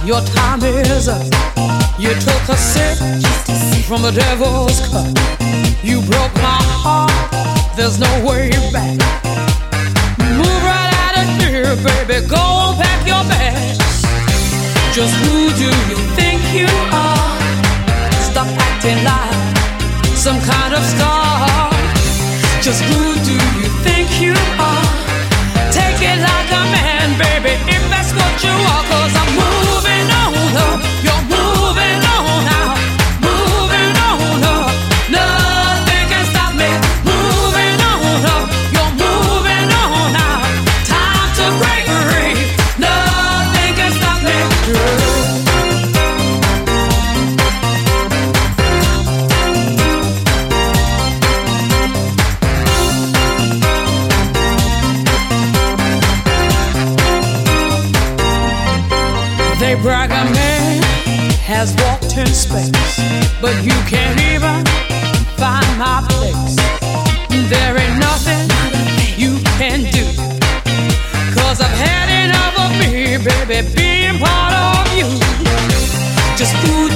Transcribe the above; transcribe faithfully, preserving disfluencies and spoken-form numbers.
Your time is up. You took a sip from the devil's cup. You broke my heart. There's no way back. Move right out of here, baby. Go on, pack your bags. Just who do you think you are? Stop acting like some kind of star. Just who do you think you are? Take it like a man, baby, if that's what you are. Cause I'm moving on up. You're moving on out. Moving on up. Nothing can stop me. Moving on up. You're moving on out. Time to break free. Nothing can stop me. They brag a man has walked in space, but you can't even find my place. There ain't nothing you can do, cause I've had enough of me, baby, being part of you. Just who